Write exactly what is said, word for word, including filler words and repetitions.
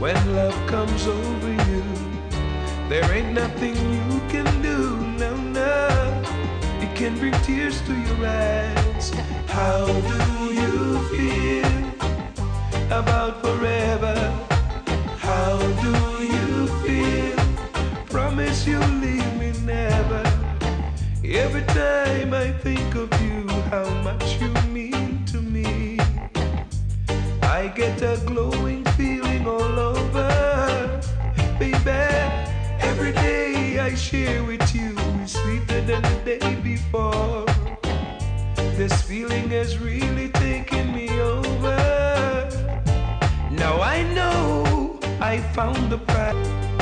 When love comes over you, there ain't nothing you can do, no, no. It can bring tears to your eyes. How do you feel about forever? How do you feel? Promise you'll leave me never. Every time I think of you, how much you mean to me, I get a glowing feeling all over. Baby, every day I share with you is sweeter than the day before. This feeling has really taken me over. Now I know I found the prize.